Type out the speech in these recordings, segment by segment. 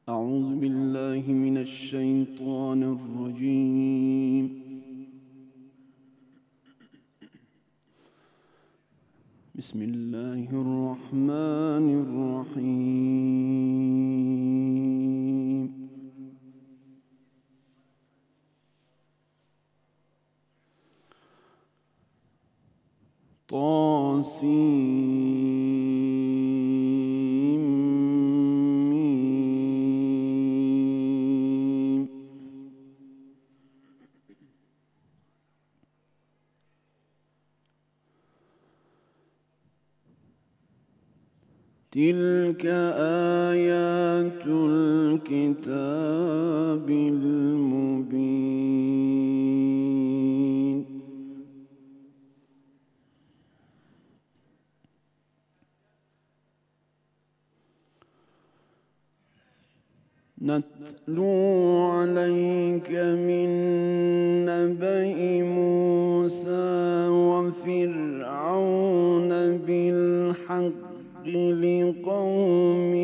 أعوذ بالله من الشيطان الرجيم. بسم الله الرحمن الرحيم. تلك آيات الكتاب المبين. نتلو عليك من نبأ موسى وفرعون بالحق لقوم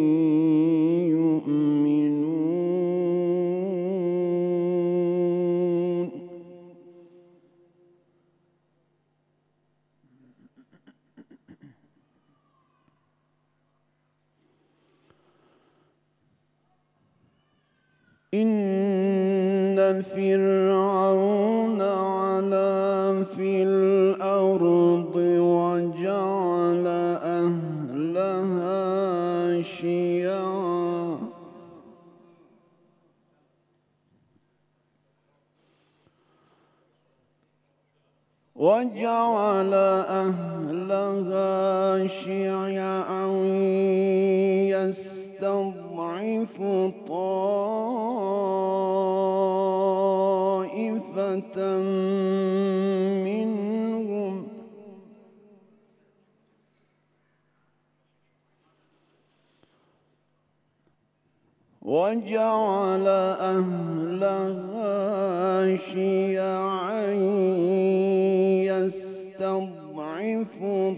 يؤمنون. إن فرعون علا في الأرض وجعل أهلها شيعا يستضعف طائفة منهم وجعل أهلها شيعا يستضعف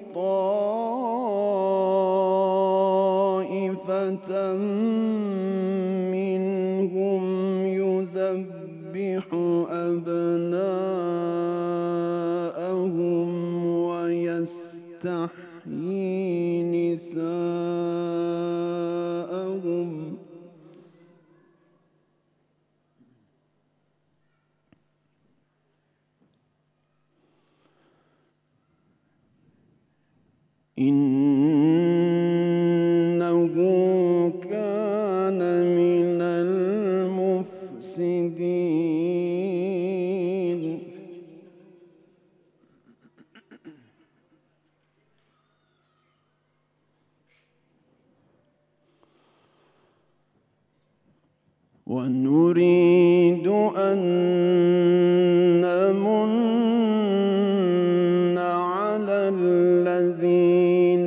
طائفة منهم يذبح أبناءهم ويستحيي نساءهم. إنه كان من المفسدين. ونريد أن نمن على الذين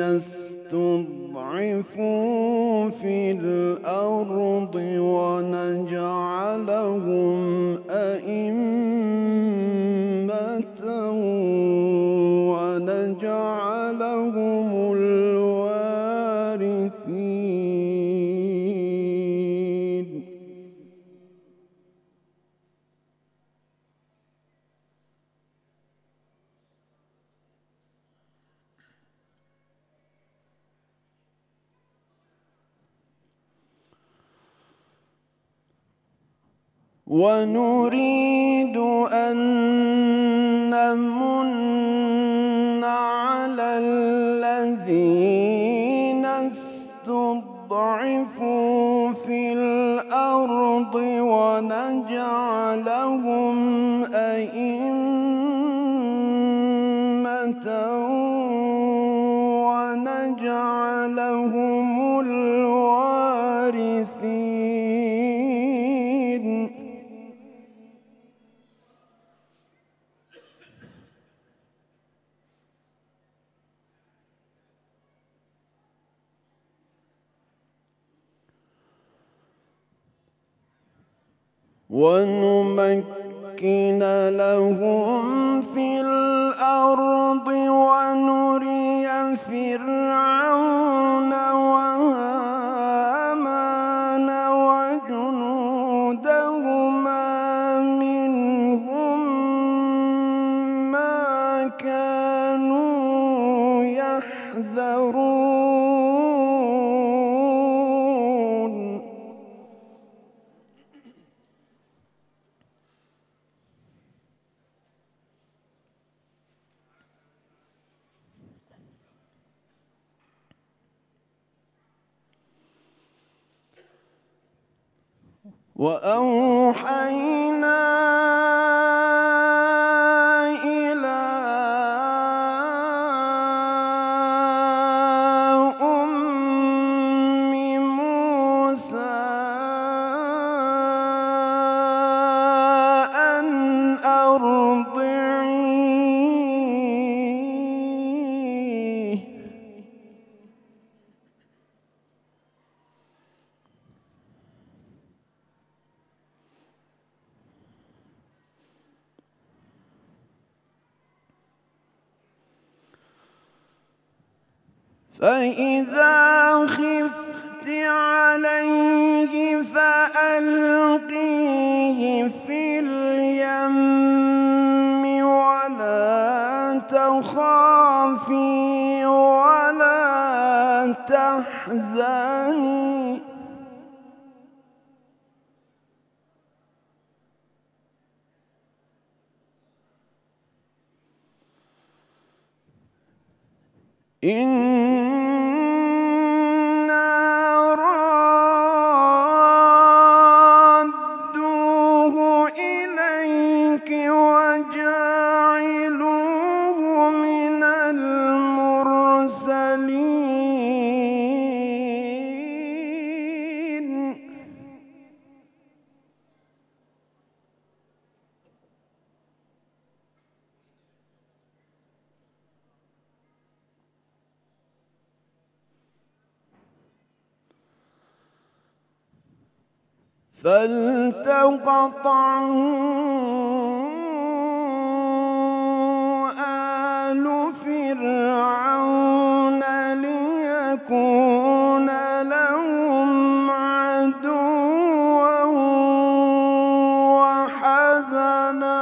استضعفوا في الأرض ونجعلهم أئمة ونجعلهم الوارثين. ونريد أن نمن على الذين استضعفوا في الأرض ونجعلهم أئمة ونجعلهم الوارثين. ونمكن لهم في الأرض ونري فرعون وهامان وأوحينا إلى أم موسى أن أرضعيه فإذا خفت عليه فألقيه في اليم ولا تخافي ولا تحزني إنا رادوه إليك وجاعلوه من المرسلين فالتقطعه آل فرعون ليكون لهم عدوا وحزنا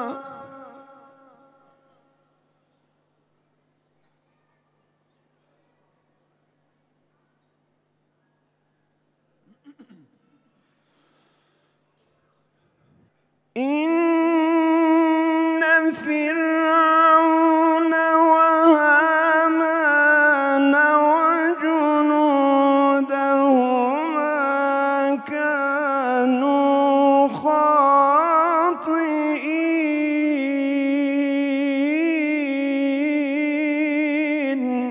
إن فرعون وهامان وجنودهما كانوا خاطئين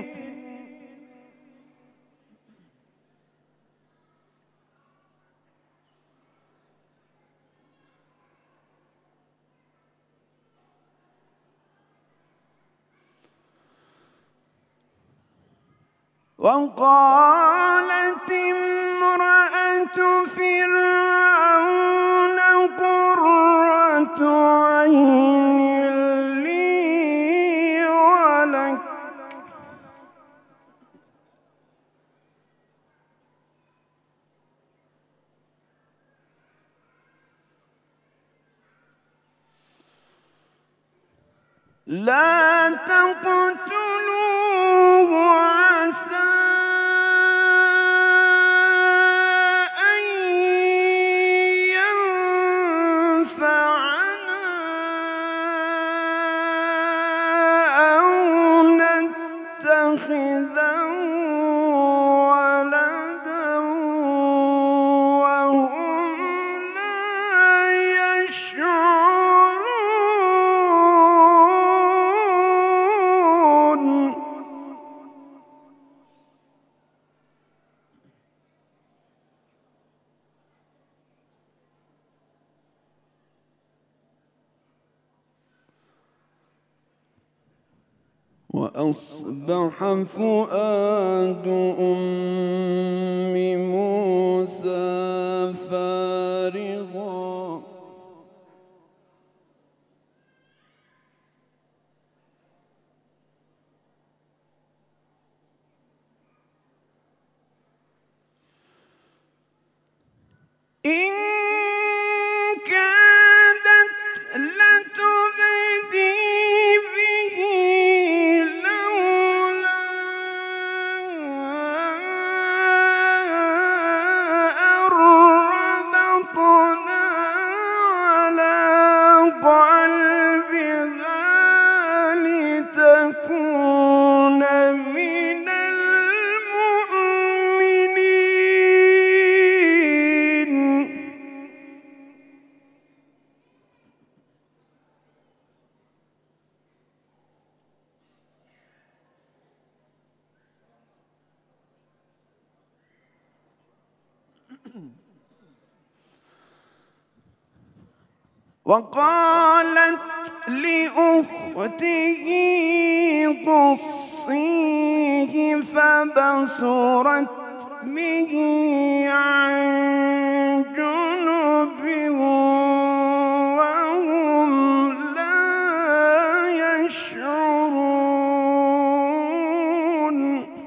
وقالت امرأة فرعون قرة عين لي ولك لا تقتلوه عسى أن ينفعنا أو نتخذه ولدا وهم لا يشعرون وأصبح فؤاد أم موسى فارغا إن كادت لتبدي به لولا أن وقالت لأخته قصيه فبصرت به عن جنب وهم لا يشعرون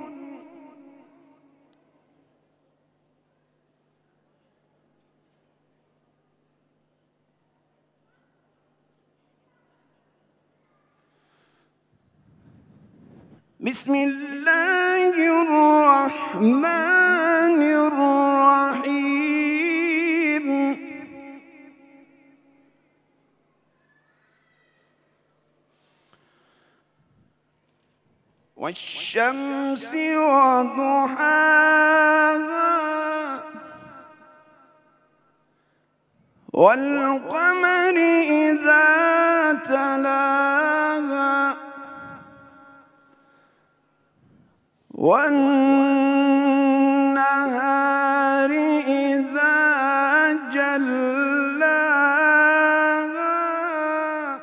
بسم الله الرحمن الرحيم والشمس وضحاها والقمر إذا تلاها والنهار إذا جلاها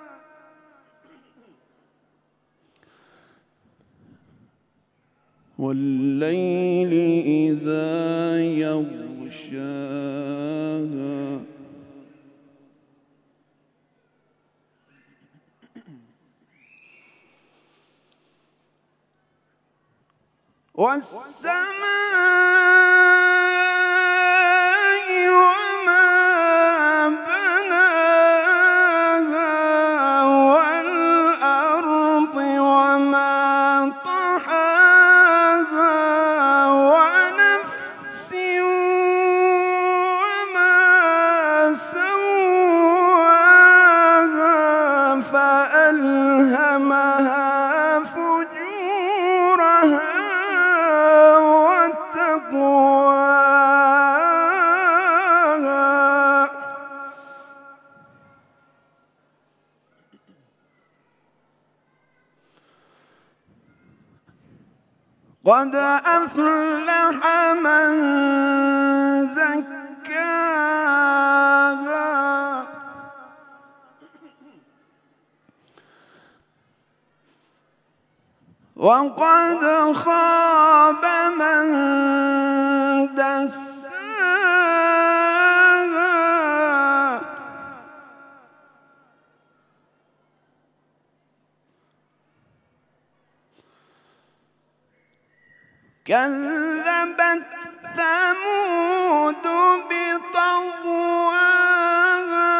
والليل إذا يغشاها والسماء وما بناها والأرض وما طحاها ونفس وما سواها فألهمها فجورها وتقواها قد أفلح من زكاها وقد خاب من دساها كذبت ثمود بطغواها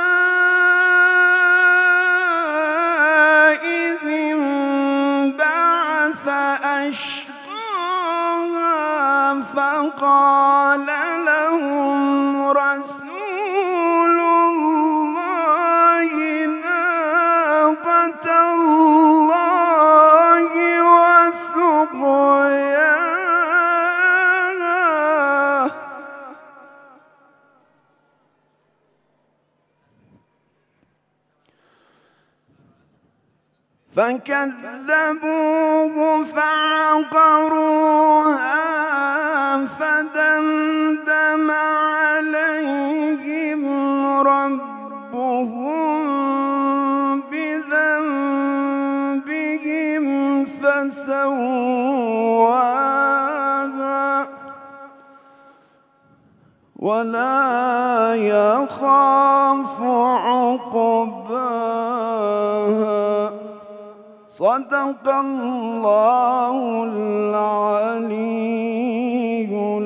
إذ انبعث أشقاها فقال لهم رسول الله ناقة الله وسقياها فكذبوه فعقروها فدمدم عليهم ربهم بذنبهم فسواها ولا يخاف عقباها صدق الله العلي